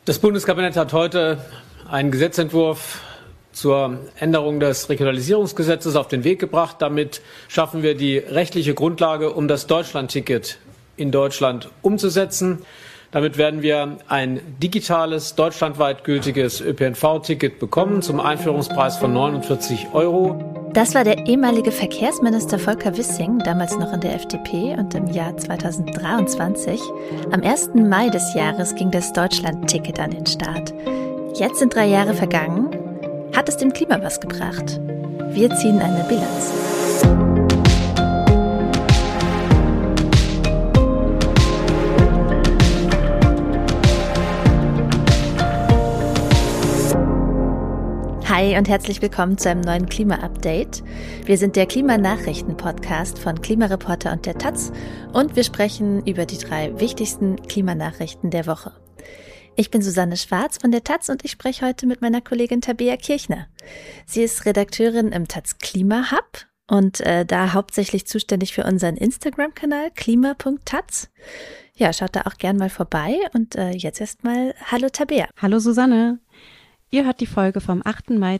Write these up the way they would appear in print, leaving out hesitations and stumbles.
Das Bundeskabinett hat heute einen Gesetzentwurf zur Änderung des Regionalisierungsgesetzes auf den Weg gebracht. Damit schaffen wir die rechtliche Grundlage, um das Deutschlandticket in Deutschland umzusetzen. Damit werden wir ein digitales, deutschlandweit gültiges ÖPNV-Ticket bekommen zum Einführungspreis von 49 €. Das war der ehemalige Verkehrsminister Volker Wissing, damals noch in der FDP, und im Jahr 2023. Am 1. Mai des Jahres ging das Deutschland-Ticket an den Start. Jetzt sind 3 Jahre vergangen. Hat es dem Klima was gebracht? Wir ziehen eine Bilanz. Hi und herzlich willkommen zu einem neuen Klima-Update. Wir sind der Klimanachrichten-Podcast von Klimareporter und der Taz und wir sprechen über die 3 wichtigsten Klimanachrichten der Woche. Ich bin Susanne Schwarz von der Taz und ich spreche heute mit meiner Kollegin Tabea Kirchner. Sie ist Redakteurin im Taz Klima Hub und da hauptsächlich zuständig für unseren Instagram-Kanal klima.taz. Ja, schaut da auch gern mal vorbei und jetzt erstmal hallo Tabea. Hallo Susanne. Ihr hört die Folge vom 8. Mai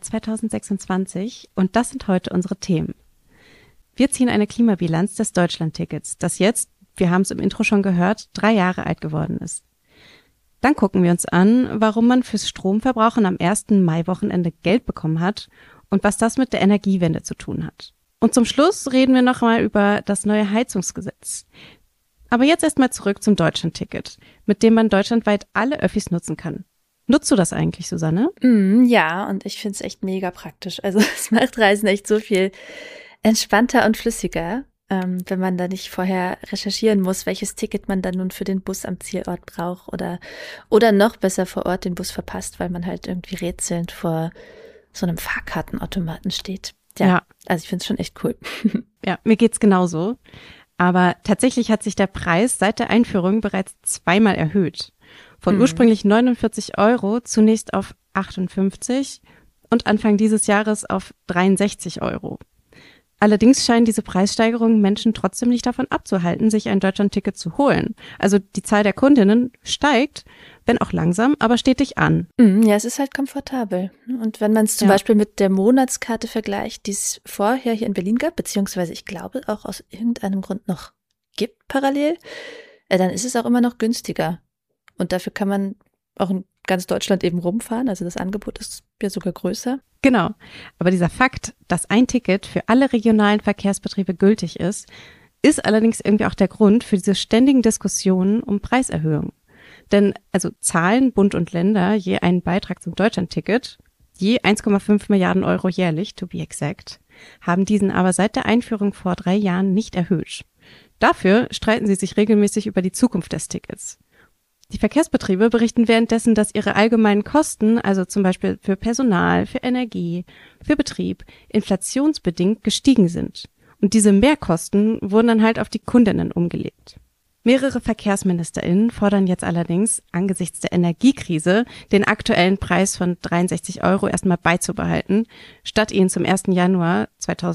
2026 und das sind heute unsere Themen. Wir ziehen eine Klimabilanz des Deutschlandtickets, das jetzt, wir haben es im Intro schon gehört, 3 Jahre alt geworden ist. Dann gucken wir uns an, warum man fürs Stromverbrauchen am 1. Mai-Wochenende Geld bekommen hat und was das mit der Energiewende zu tun hat. Und zum Schluss reden wir nochmal über das neue Heizungsgesetz. Aber jetzt erstmal zurück zum Deutschlandticket, mit dem man deutschlandweit alle Öffis nutzen kann. Nutzt du das eigentlich, Susanne? Ja, und ich finde es echt mega praktisch. Also es macht Reisen echt so viel entspannter und flüssiger, wenn man da nicht vorher recherchieren muss, welches Ticket man dann nun für den Bus am Zielort braucht oder noch besser vor Ort den Bus verpasst, weil man halt irgendwie rätselnd vor so einem Fahrkartenautomaten steht. Ja. Also ich finde es schon echt cool. Ja, mir geht's genauso. Aber tatsächlich hat sich der Preis seit der Einführung bereits 2-mal erhöht. Von ursprünglich 49 € zunächst auf 58 und Anfang dieses Jahres auf 63 €. Allerdings scheinen diese Preissteigerungen Menschen trotzdem nicht davon abzuhalten, sich ein Deutschlandticket zu holen. Also die Zahl der Kundinnen steigt, wenn auch langsam, aber stetig an. Ja, es ist halt komfortabel. Und wenn man es zum Beispiel mit der Monatskarte vergleicht, die es vorher hier in Berlin gab, beziehungsweise ich glaube auch aus irgendeinem Grund noch gibt parallel, dann ist es auch immer noch günstiger. Und dafür kann man auch in ganz Deutschland eben rumfahren. Also das Angebot ist ja sogar größer. Genau. Aber dieser Fakt, dass ein Ticket für alle regionalen Verkehrsbetriebe gültig ist allerdings irgendwie auch der Grund für diese ständigen Diskussionen um Preiserhöhungen. Denn also zahlen Bund und Länder je einen Beitrag zum Deutschlandticket, je 1,5 Milliarden € jährlich, to be exact, haben diesen aber seit der Einführung vor 3 Jahren nicht erhöht. Dafür streiten sie sich regelmäßig über die Zukunft des Tickets. Die Verkehrsbetriebe berichten währenddessen, dass ihre allgemeinen Kosten, also zum Beispiel für Personal, für Energie, für Betrieb, inflationsbedingt gestiegen sind. Und diese Mehrkosten wurden dann halt auf die Kundinnen umgelegt. Mehrere VerkehrsministerInnen fordern jetzt allerdings, angesichts der Energiekrise, den aktuellen Preis von 63 € erstmal beizubehalten, statt ihn zum 1. Januar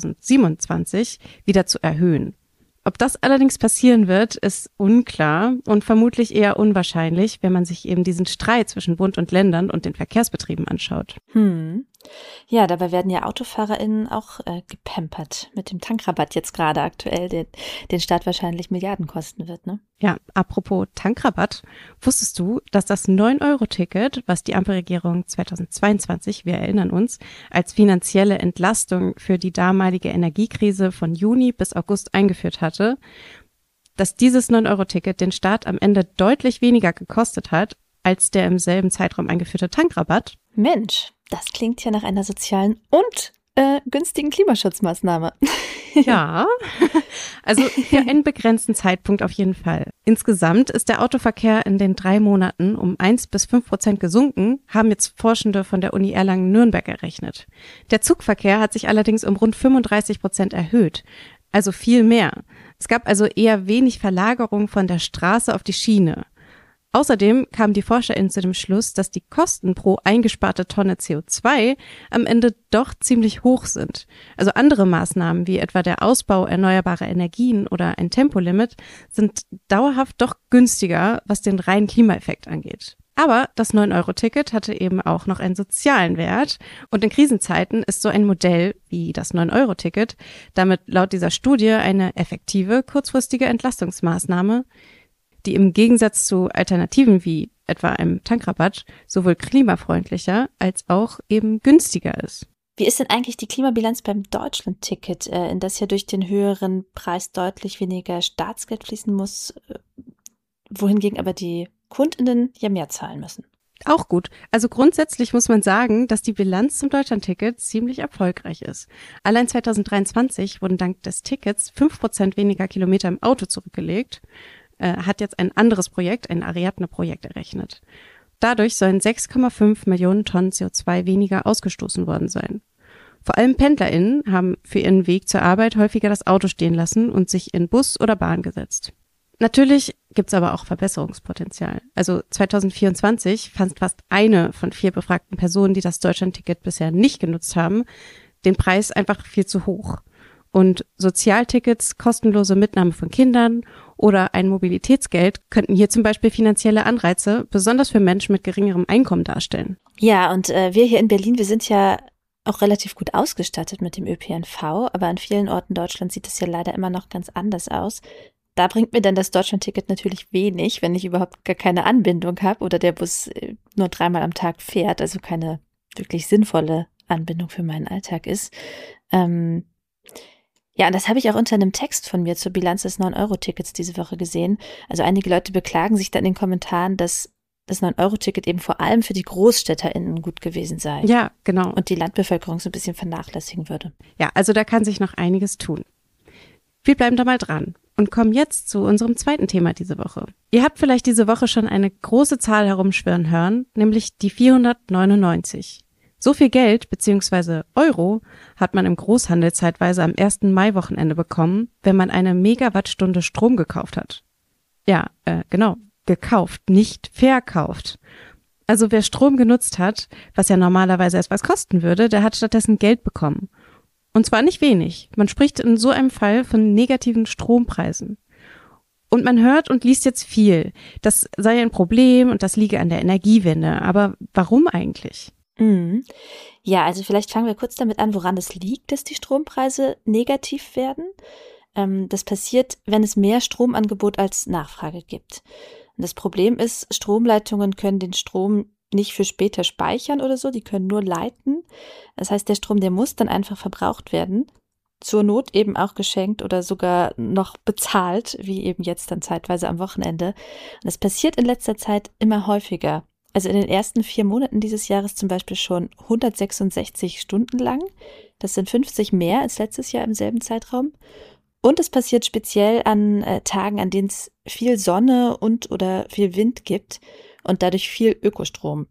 2027 wieder zu erhöhen. Ob das allerdings passieren wird, ist unklar und vermutlich eher unwahrscheinlich, wenn man sich eben diesen Streit zwischen Bund und Ländern und den Verkehrsbetrieben anschaut. Ja, dabei werden ja AutofahrerInnen auch gepampert mit dem Tankrabatt jetzt gerade aktuell, den Staat wahrscheinlich Milliarden kosten wird, ne? Ja, apropos Tankrabatt, wusstest du, dass das 9-Euro-Ticket, was die Ampelregierung 2022, wir erinnern uns, als finanzielle Entlastung für die damalige Energiekrise von Juni bis August eingeführt hatte, dass dieses 9-Euro-Ticket den Staat am Ende deutlich weniger gekostet hat, als der im selben Zeitraum eingeführte Tankrabatt? Mensch, das klingt ja nach einer sozialen und günstigen Klimaschutzmaßnahme. Ja, also für einen begrenzten Zeitpunkt auf jeden Fall. Insgesamt ist der Autoverkehr in den 3 Monaten um 1-5% gesunken, haben jetzt Forschende von der Uni Erlangen-Nürnberg errechnet. Der Zugverkehr hat sich allerdings um rund 35% erhöht, also viel mehr. Es gab also eher wenig Verlagerung von der Straße auf die Schiene. Außerdem kamen die ForscherInnen zu dem Schluss, dass die Kosten pro eingesparte Tonne CO2 am Ende doch ziemlich hoch sind. Also andere Maßnahmen wie etwa der Ausbau erneuerbarer Energien oder ein Tempolimit sind dauerhaft doch günstiger, was den reinen Klimaeffekt angeht. Aber das 9-Euro-Ticket hatte eben auch noch einen sozialen Wert. Und in Krisenzeiten ist so ein Modell wie das 9-Euro-Ticket damit laut dieser Studie eine effektive, kurzfristige Entlastungsmaßnahme, die im Gegensatz zu Alternativen wie etwa einem Tankrabatt sowohl klimafreundlicher als auch eben günstiger ist. Wie ist denn eigentlich die Klimabilanz beim Deutschland-Ticket, in das ja durch den höheren Preis deutlich weniger Staatsgeld fließen muss, wohingegen aber die KundInnen ja mehr zahlen müssen? Auch gut. Also grundsätzlich muss man sagen, dass die Bilanz zum Deutschland-Ticket ziemlich erfolgreich ist. Allein 2023 wurden dank des Tickets 5% weniger Kilometer im Auto zurückgelegt, hat jetzt ein anderes Projekt, ein Ariadne-Projekt errechnet. Dadurch sollen 6,5 Millionen Tonnen CO2 weniger ausgestoßen worden sein. Vor allem PendlerInnen haben für ihren Weg zur Arbeit häufiger das Auto stehen lassen und sich in Bus oder Bahn gesetzt. Natürlich gibt's aber auch Verbesserungspotenzial. Also 2024 fand fast 1 von 4 befragten Personen, die das Deutschlandticket bisher nicht genutzt haben, den Preis einfach viel zu hoch. Und Sozialtickets, kostenlose Mitnahme von Kindern oder ein Mobilitätsgeld könnten hier zum Beispiel finanzielle Anreize, besonders für Menschen mit geringerem Einkommen, darstellen. Ja, und wir hier in Berlin, wir sind ja auch relativ gut ausgestattet mit dem ÖPNV, aber an vielen Orten Deutschlands sieht es ja leider immer noch ganz anders aus. Da bringt mir dann das Deutschlandticket natürlich wenig, wenn ich überhaupt gar keine Anbindung habe oder der Bus nur 3-mal am Tag fährt, also keine wirklich sinnvolle Anbindung für meinen Alltag ist. Ja, und das habe ich auch unter einem Text von mir zur Bilanz des 9-Euro-Tickets diese Woche gesehen. Also einige Leute beklagen sich dann in den Kommentaren, dass das 9-Euro-Ticket eben vor allem für die GroßstädterInnen gut gewesen sei. Ja, genau. Und die Landbevölkerung so ein bisschen vernachlässigen würde. Ja, also da kann sich noch einiges tun. Wir bleiben da mal dran und kommen jetzt zu unserem zweiten Thema diese Woche. Ihr habt vielleicht diese Woche schon eine große Zahl herumschwirren hören, nämlich die 499. So viel Geld bzw. Euro hat man im Großhandel zeitweise am 1. Mai-Wochenende bekommen, wenn man eine Megawattstunde Strom gekauft hat. Ja, genau, gekauft, nicht verkauft. Also wer Strom genutzt hat, was ja normalerweise etwas kosten würde, der hat stattdessen Geld bekommen. Und zwar nicht wenig. Man spricht in so einem Fall von negativen Strompreisen. Und man hört und liest jetzt viel. Das sei ein Problem und das liege an der Energiewende. Aber warum eigentlich? Ja, also vielleicht fangen wir kurz damit an, woran es liegt, dass die Strompreise negativ werden. Das passiert, wenn es mehr Stromangebot als Nachfrage gibt. Und das Problem ist, Stromleitungen können den Strom nicht für später speichern oder so, die können nur leiten. Das heißt, der Strom, der muss dann einfach verbraucht werden, zur Not eben auch geschenkt oder sogar noch bezahlt, wie eben jetzt dann zeitweise am Wochenende. Und das passiert in letzter Zeit immer häufiger. Also in den ersten 4 Monaten dieses Jahres zum Beispiel schon 166 Stunden lang. Das sind 50 mehr als letztes Jahr im selben Zeitraum. Und es passiert speziell an Tagen, an denen es viel Sonne und oder viel Wind gibt und dadurch viel Ökostrom.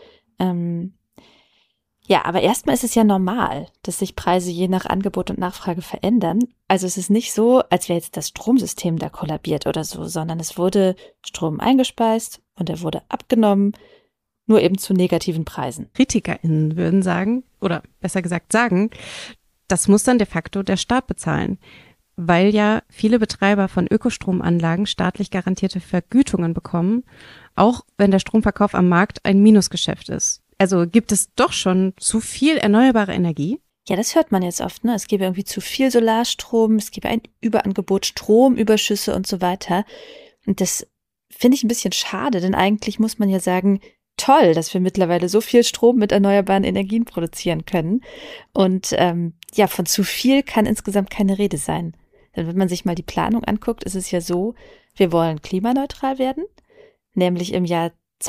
Ja, aber erstmal ist es ja normal, dass sich Preise je nach Angebot und Nachfrage verändern. Also es ist nicht so, als wäre jetzt das Stromsystem da kollabiert oder so, sondern es wurde Strom eingespeist und er wurde abgenommen, nur eben zu negativen Preisen. KritikerInnen würden sagen, oder besser gesagt sagen, das muss dann de facto der Staat bezahlen, weil ja viele Betreiber von Ökostromanlagen staatlich garantierte Vergütungen bekommen, auch wenn der Stromverkauf am Markt ein Minusgeschäft ist. Also gibt es doch schon zu viel erneuerbare Energie? Ja, das hört man jetzt oft, ne? Es gäbe irgendwie zu viel Solarstrom, es gäbe ein Überangebot, Stromüberschüsse und so weiter. Und das finde ich ein bisschen schade, denn eigentlich muss man ja sagen, toll, dass wir mittlerweile so viel Strom mit erneuerbaren Energien produzieren können. Und ja, von zu viel kann insgesamt keine Rede sein. Denn wenn man sich mal die Planung anguckt, ist es ja so, wir wollen klimaneutral werden, nämlich im Jahr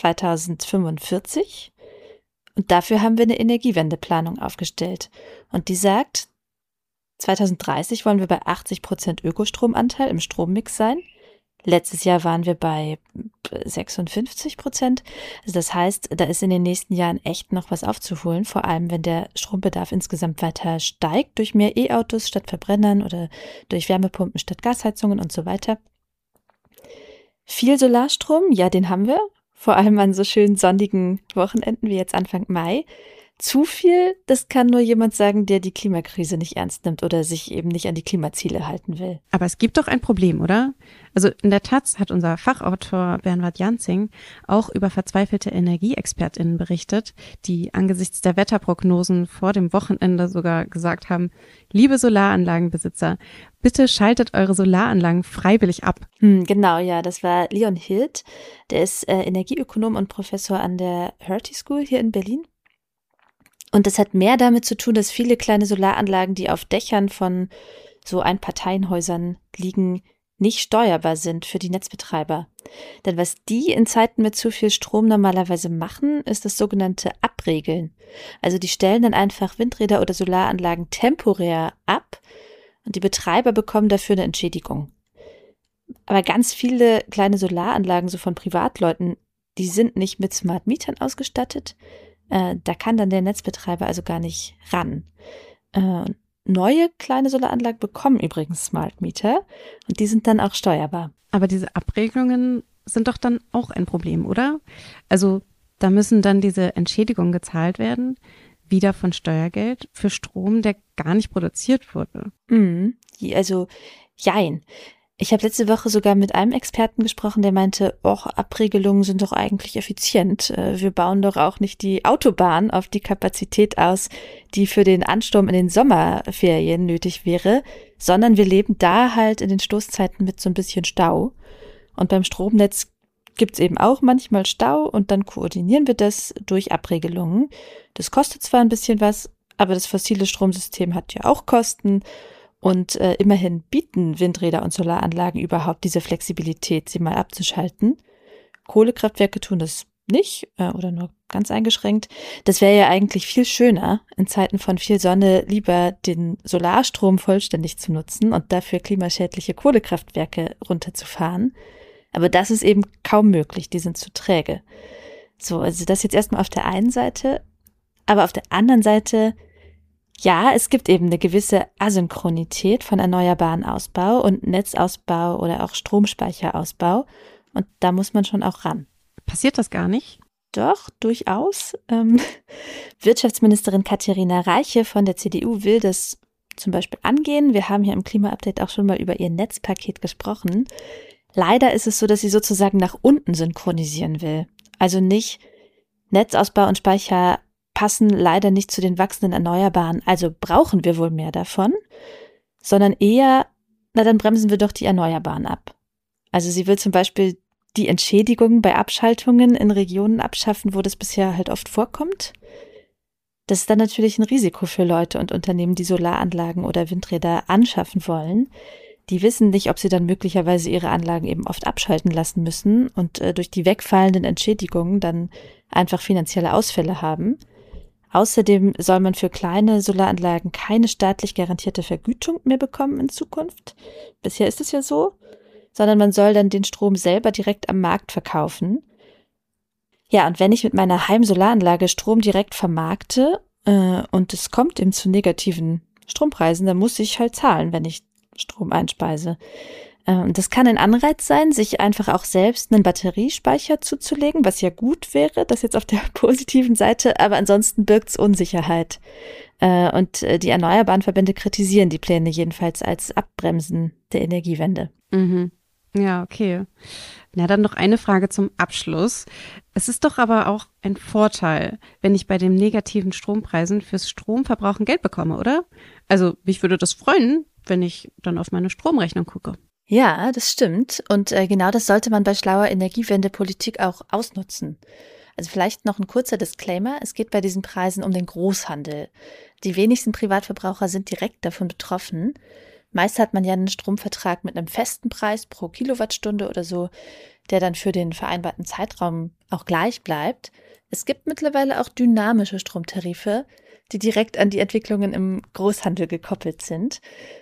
2045. Und dafür haben wir eine Energiewendeplanung aufgestellt. Und die sagt, 2030 wollen wir bei 80% Ökostromanteil im Strommix sein. Letztes Jahr waren wir bei 56%. Also das heißt, da ist in den nächsten Jahren echt noch was aufzuholen, vor allem wenn der Strombedarf insgesamt weiter steigt durch mehr E-Autos statt Verbrennern oder durch Wärmepumpen statt Gasheizungen und so weiter. Viel Solarstrom, ja, den haben wir. Vor allem an so schönen sonnigen Wochenenden wie jetzt Anfang Mai. Zu viel, das kann nur jemand sagen, der die Klimakrise nicht ernst nimmt oder sich eben nicht an die Klimaziele halten will. Aber es gibt doch ein Problem, oder? Also in der Taz hat unser Fachautor Bernhard Janzing auch über verzweifelte EnergieexpertInnen berichtet, die angesichts der Wetterprognosen vor dem Wochenende sogar gesagt haben, liebe Solaranlagenbesitzer, bitte schaltet eure Solaranlagen freiwillig ab. Genau, ja, das war Leon Hild. Der ist Energieökonom und Professor an der Hertie School hier in Berlin. Und das hat mehr damit zu tun, dass viele kleine Solaranlagen, die auf Dächern von so Einparteienhäusern liegen, nicht steuerbar sind für die Netzbetreiber. Denn was die in Zeiten mit zu viel Strom normalerweise machen, ist das sogenannte Abregeln. Also die stellen dann einfach Windräder oder Solaranlagen temporär ab und die Betreiber bekommen dafür eine Entschädigung. Aber ganz viele kleine Solaranlagen, so von Privatleuten, die sind nicht mit Smart Mietern ausgestattet. Da kann dann der Netzbetreiber also gar nicht ran. Neue kleine Solaranlagen bekommen übrigens Smart Meter und die sind dann auch steuerbar. Aber diese Abregelungen sind doch dann auch ein Problem, oder? Also da müssen dann diese Entschädigungen gezahlt werden, wieder von Steuergeld für Strom, der gar nicht produziert wurde. Also jein. Ich habe letzte Woche sogar mit einem Experten gesprochen, der meinte, Abregelungen sind doch eigentlich effizient. Wir bauen doch auch nicht die Autobahn auf die Kapazität aus, die für den Ansturm in den Sommerferien nötig wäre, sondern wir leben da halt in den Stoßzeiten mit so ein bisschen Stau. Und beim Stromnetz gibt's eben auch manchmal Stau und dann koordinieren wir das durch Abregelungen. Das kostet zwar ein bisschen was, aber das fossile Stromsystem hat ja auch Kosten. Und immerhin bieten Windräder und Solaranlagen überhaupt diese Flexibilität, sie mal abzuschalten. Kohlekraftwerke tun das nicht oder nur ganz eingeschränkt. Das wäre ja eigentlich viel schöner, in Zeiten von viel Sonne lieber den Solarstrom vollständig zu nutzen und dafür klimaschädliche Kohlekraftwerke runterzufahren. Aber das ist eben kaum möglich, die sind zu träge. So, also das jetzt erstmal auf der einen Seite. Aber auf der anderen Seite, ja, es gibt eben eine gewisse Asynchronität von erneuerbaren Ausbau und Netzausbau oder auch Stromspeicherausbau. Und da muss man schon auch ran. Passiert das gar nicht? Doch, durchaus. Wirtschaftsministerin Katharina Reiche von der CDU will das zum Beispiel angehen. Wir haben hier im Klima-Update auch schon mal über ihr Netzpaket gesprochen. Leider ist es so, dass sie sozusagen nach unten synchronisieren will. Also nicht Netzausbau und Speicher passen leider nicht zu den wachsenden Erneuerbaren, also brauchen wir wohl mehr davon, sondern eher, dann bremsen wir doch die Erneuerbaren ab. Also sie will zum Beispiel die Entschädigung bei Abschaltungen in Regionen abschaffen, wo das bisher halt oft vorkommt. Das ist dann natürlich ein Risiko für Leute und Unternehmen, die Solaranlagen oder Windräder anschaffen wollen. Die wissen nicht, ob sie dann möglicherweise ihre Anlagen eben oft abschalten lassen müssen und durch die wegfallenden Entschädigungen dann einfach finanzielle Ausfälle haben. Außerdem soll man für kleine Solaranlagen keine staatlich garantierte Vergütung mehr bekommen in Zukunft. Bisher ist es ja so, sondern man soll dann den Strom selber direkt am Markt verkaufen. Ja, und wenn ich mit meiner Heimsolaranlage Strom direkt vermarkte und es kommt eben zu negativen Strompreisen, dann muss ich halt zahlen, wenn ich Strom einspeise. Das kann ein Anreiz sein, sich einfach auch selbst einen Batteriespeicher zuzulegen, was ja gut wäre, das jetzt auf der positiven Seite, aber ansonsten birgt es Unsicherheit. Und die erneuerbaren Verbände kritisieren die Pläne jedenfalls als Abbremsen der Energiewende. Mhm. Ja, okay. Na, dann noch eine Frage zum Abschluss. Es ist doch aber auch ein Vorteil, wenn ich bei den negativen Strompreisen fürs Stromverbrauchen Geld bekomme, oder? Also mich würde das freuen, wenn ich dann auf meine Stromrechnung gucke. Ja, das stimmt. Und genau das sollte man bei schlauer Energiewendepolitik auch ausnutzen. Also vielleicht noch ein kurzer Disclaimer. Es geht bei diesen Preisen um den Großhandel. Die wenigsten Privatverbraucher sind direkt davon betroffen. Meist hat man ja einen Stromvertrag mit einem festen Preis pro Kilowattstunde oder so, der dann für den vereinbarten Zeitraum auch gleich bleibt. Es gibt mittlerweile auch dynamische Stromtarife, die direkt an die Entwicklungen im Großhandel gekoppelt sind.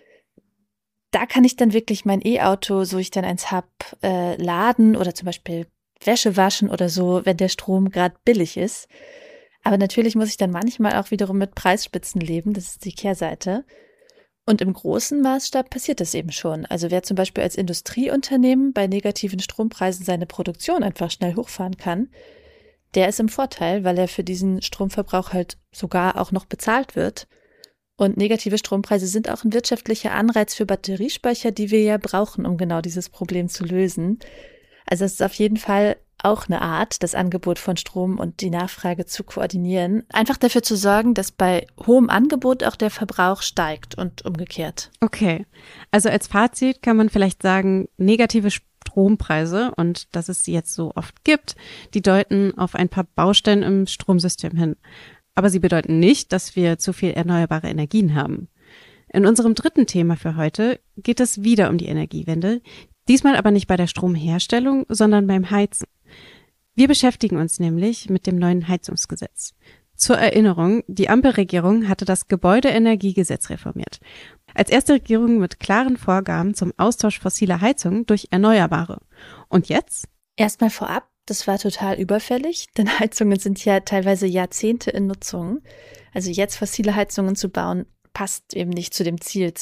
Da kann ich dann wirklich mein E-Auto, so ich dann eins habe, laden oder zum Beispiel Wäsche waschen oder so, wenn der Strom gerade billig ist. Aber natürlich muss ich dann manchmal auch wiederum mit Preisspitzen leben, das ist die Kehrseite. Und im großen Maßstab passiert das eben schon. Also wer zum Beispiel als Industrieunternehmen bei negativen Strompreisen seine Produktion einfach schnell hochfahren kann, der ist im Vorteil, weil er für diesen Stromverbrauch halt sogar auch noch bezahlt wird. Und negative Strompreise sind auch ein wirtschaftlicher Anreiz für Batteriespeicher, die wir ja brauchen, um genau dieses Problem zu lösen. Also es ist auf jeden Fall auch eine Art, das Angebot von Strom und die Nachfrage zu koordinieren. Einfach dafür zu sorgen, dass bei hohem Angebot auch der Verbrauch steigt und umgekehrt. Okay, also als Fazit kann man vielleicht sagen, negative Strompreise, und dass es sie jetzt so oft gibt, die deuten auf ein paar Baustellen im Stromsystem hin. Aber sie bedeuten nicht, dass wir zu viel erneuerbare Energien haben. In unserem dritten Thema für heute geht es wieder um die Energiewende, diesmal aber nicht bei der Stromherstellung, sondern beim Heizen. Wir beschäftigen uns nämlich mit dem neuen Heizungsgesetz. Zur Erinnerung, die Ampelregierung hatte das Gebäudeenergiegesetz reformiert. Als erste Regierung mit klaren Vorgaben zum Austausch fossiler Heizungen durch erneuerbare. Und jetzt? Erstmal vorab, das war total überfällig, denn Heizungen sind ja teilweise Jahrzehnte in Nutzung. Also jetzt fossile Heizungen zu bauen, passt eben nicht zu dem Ziel,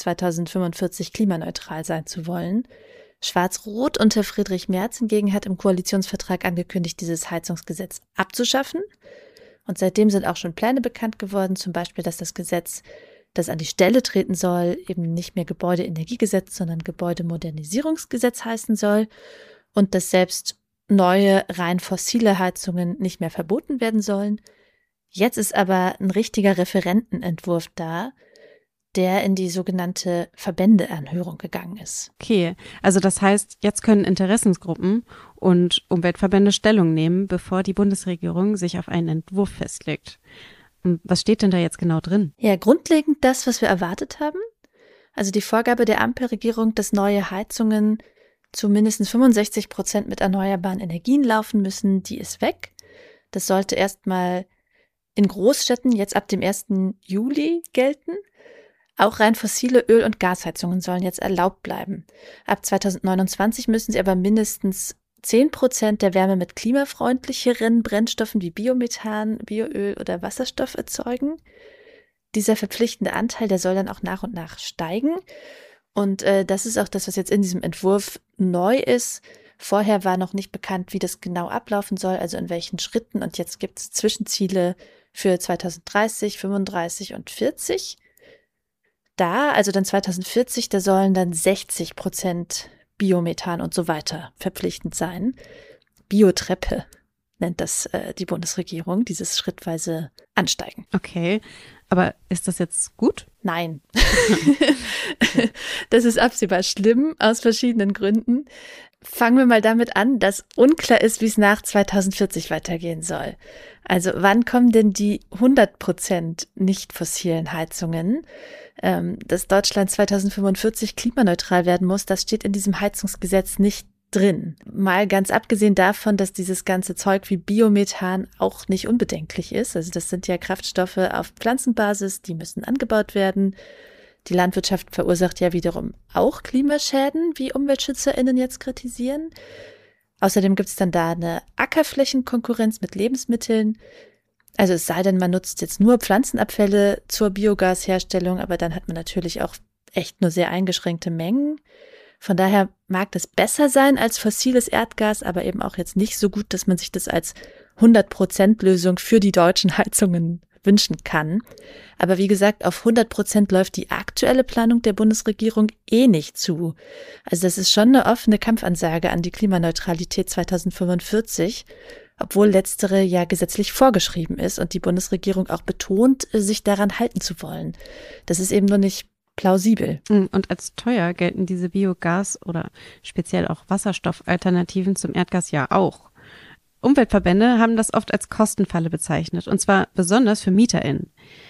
2045 klimaneutral sein zu wollen. Schwarz-Rot unter Friedrich Merz hingegen hat im Koalitionsvertrag angekündigt, dieses Heizungsgesetz abzuschaffen. Und seitdem sind auch schon Pläne bekannt geworden, zum Beispiel, dass das Gesetz, das an die Stelle treten soll, eben nicht mehr Gebäudeenergiegesetz, sondern Gebäudemodernisierungsgesetz heißen soll und dass selbst neue, rein fossile Heizungen nicht mehr verboten werden sollen. Jetzt ist aber ein richtiger Referentenentwurf da, der in die sogenannte Verbändeanhörung gegangen ist. Okay, also das heißt, jetzt können Interessensgruppen und Umweltverbände Stellung nehmen, bevor die Bundesregierung sich auf einen Entwurf festlegt. Was steht denn da jetzt genau drin? Ja, grundlegend das, was wir erwartet haben. Also die Vorgabe der Ampelregierung, dass neue Heizungen zu mindestens 65% mit erneuerbaren Energien laufen müssen, die ist weg. Das sollte erstmal in Großstädten jetzt ab dem 1. Juli gelten. Auch rein fossile Öl- und Gasheizungen sollen jetzt erlaubt bleiben. Ab 2029 müssen sie aber mindestens 10% der Wärme mit klimafreundlicheren Brennstoffen wie Biomethan, Bioöl oder Wasserstoff erzeugen. Dieser verpflichtende Anteil, der soll dann auch nach und nach steigen. Und das ist auch das, was jetzt in diesem Entwurf neu ist. Vorher war noch nicht bekannt, wie das genau ablaufen soll, also in welchen Schritten. Und jetzt gibt es Zwischenziele für 2030, 35 und 40. Also dann 2040, da sollen dann 60% Biomethan und so weiter verpflichtend sein. Biotreppe nennt das die Bundesregierung, dieses schrittweise Ansteigen. Okay, aber ist das jetzt gut? Nein. Das ist absehbar schlimm aus verschiedenen Gründen. Fangen wir mal damit an, dass unklar ist, wie es nach 2040 weitergehen soll. Also wann kommen denn die 100% nicht fossilen Heizungen? Dass Deutschland 2045 klimaneutral werden muss, das steht in diesem Heizungsgesetz nicht drin. Mal ganz abgesehen davon, dass dieses ganze Zeug wie Biomethan auch nicht unbedenklich ist. Also das sind ja Kraftstoffe auf Pflanzenbasis, die müssen angebaut werden. Die Landwirtschaft verursacht ja wiederum auch Klimaschäden, wie UmweltschützerInnen jetzt kritisieren. Außerdem gibt es dann da eine Ackerflächenkonkurrenz mit Lebensmitteln. Also es sei denn, man nutzt jetzt nur Pflanzenabfälle zur Biogasherstellung, aber dann hat man natürlich auch echt nur sehr eingeschränkte Mengen. Von daher mag das besser sein als fossiles Erdgas, aber eben auch jetzt nicht so gut, dass man sich das als 100% Lösung für die deutschen Heizungen wünschen kann. Aber wie gesagt, auf 100% läuft die aktuelle Planung der Bundesregierung eh nicht zu. Also das ist schon eine offene Kampfansage an die Klimaneutralität 2045, obwohl letztere ja gesetzlich vorgeschrieben ist und die Bundesregierung auch betont, sich daran halten zu wollen. Das ist eben nur nicht plausibel. Und als teuer gelten diese Biogas- oder speziell auch Wasserstoffalternativen zum Erdgas ja auch. Umweltverbände haben das oft als Kostenfalle bezeichnet, und zwar besonders für MieterInnen.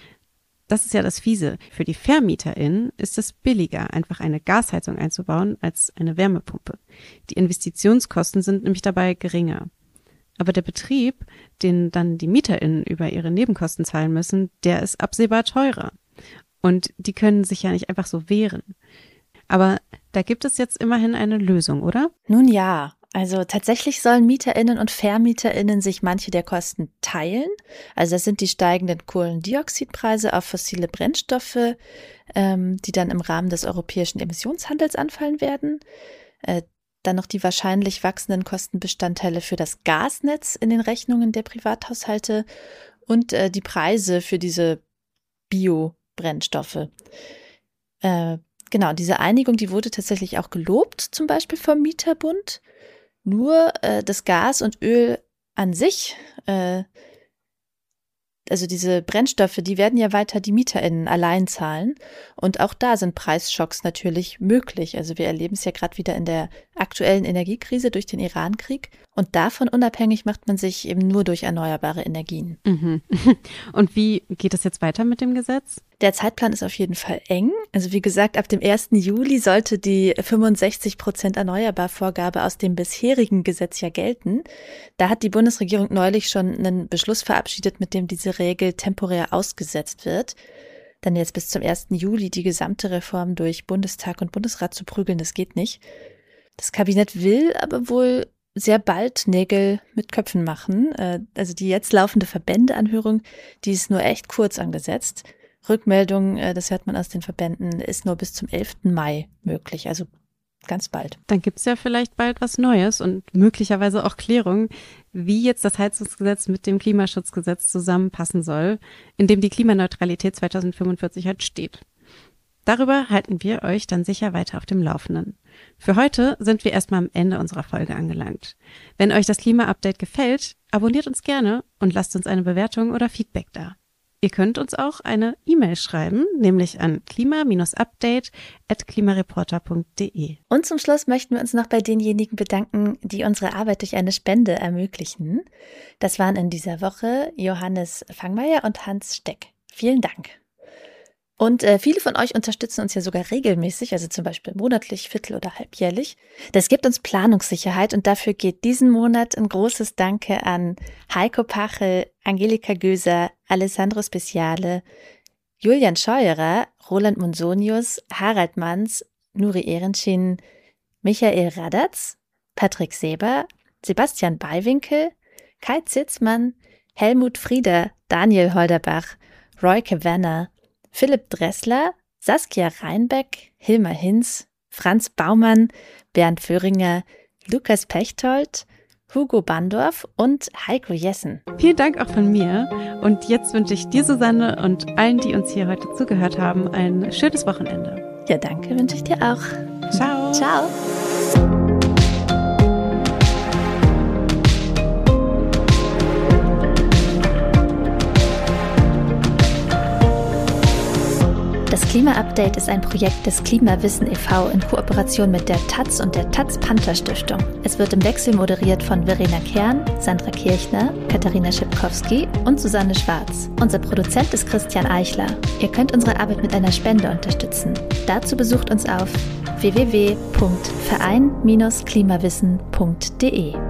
Das ist ja das Fiese. Für die VermieterInnen ist es billiger, einfach eine Gasheizung einzubauen, als eine Wärmepumpe. Die Investitionskosten sind nämlich dabei geringer. Aber der Betrieb, den dann die MieterInnen über ihre Nebenkosten zahlen müssen, der ist absehbar teurer. Und die können sich ja nicht einfach so wehren. Aber da gibt es jetzt immerhin eine Lösung, oder? Nun ja, also tatsächlich sollen MieterInnen und VermieterInnen sich manche der Kosten teilen. Also das sind die steigenden Kohlendioxidpreise auf fossile Brennstoffe, die dann im Rahmen des europäischen Emissionshandels anfallen werden. dann noch die wahrscheinlich wachsenden Kostenbestandteile für das Gasnetz in den Rechnungen der Privathaushalte und die Preise für diese Biobrennstoffe. Genau, diese Einigung, die wurde tatsächlich auch gelobt, zum Beispiel vom Mieterbund. Nur das Gas und Öl an sich, also diese Brennstoffe, die werden ja weiter die MieterInnen allein zahlen. Und auch da sind Preisschocks natürlich möglich. Also wir erleben es ja gerade wieder in der aktuellen Energiekrise durch den Irankrieg. Und davon unabhängig macht man sich eben nur durch erneuerbare Energien. Mhm. Und wie geht es jetzt weiter mit dem Gesetz? Der Zeitplan ist auf jeden Fall eng. Also wie gesagt, ab dem 1. Juli sollte die 65% Erneuerbar-Vorgabe aus dem bisherigen Gesetz ja gelten. Da hat die Bundesregierung neulich schon einen Beschluss verabschiedet, mit dem diese Regel temporär ausgesetzt wird. Dann jetzt bis zum 1. Juli die gesamte Reform durch Bundestag und Bundesrat zu prügeln, das geht nicht. Das Kabinett will aber wohl sehr bald Nägel mit Köpfen machen. Also die jetzt laufende Verbändeanhörung, die ist nur echt kurz angesetzt. Rückmeldung, das hört man aus den Verbänden, ist nur bis zum 11. Mai möglich, also ganz bald. Dann gibt es ja vielleicht bald was Neues und möglicherweise auch Klärung, wie jetzt das Heizungsgesetz mit dem Klimaschutzgesetz zusammenpassen soll, in dem die Klimaneutralität 2045 halt steht. Darüber halten wir euch dann sicher weiter auf dem Laufenden. Für heute sind wir erstmal am Ende unserer Folge angelangt. Wenn euch das Klima-Update gefällt, abonniert uns gerne und lasst uns eine Bewertung oder Feedback da. Ihr könnt uns auch eine E-Mail schreiben, nämlich an klima-update@klimareporter.de. Und zum Schluss möchten wir uns noch bei denjenigen bedanken, die unsere Arbeit durch eine Spende ermöglichen. Das waren in dieser Woche Johannes Fangmeier und Hans Steck. Vielen Dank. Und viele von euch unterstützen uns ja sogar regelmäßig, also zum Beispiel monatlich, viertel- oder halbjährlich. Das gibt uns Planungssicherheit und dafür geht diesen Monat ein großes Danke an Heiko Pachel, Angelika Göser, Alessandro Speciale, Julian Scheuerer, Roland Monsonius, Harald Manns, Nuri Ehrenschin, Michael Radatz, Patrick Seber, Sebastian Beiwinkel, Kai Zitzmann, Helmut Frieder, Daniel Holderbach, Roy Kavanagh, Philipp Dressler, Saskia Reinbeck, Hilmar Hinz, Franz Baumann, Bernd Föhringer, Lukas Pechtold, Hugo Bandorf und Heiko Jessen. Vielen Dank auch von mir. Und jetzt wünsche ich dir, Susanne, und allen, die uns hier heute zugehört haben, ein schönes Wochenende. Ja, danke, wünsche ich dir auch. Ciao. Ciao. Das Klima-Update ist ein Projekt des Klimawissen e.V. in Kooperation mit der Taz und der Taz-Panther-Stiftung. Es wird im Wechsel moderiert von Verena Kern, Sandra Kirchner, Katharina Schipkowski und Susanne Schwarz. Unser Produzent ist Christian Eichler. Ihr könnt unsere Arbeit mit einer Spende unterstützen. Dazu besucht uns auf www.verein-klimawissen.de.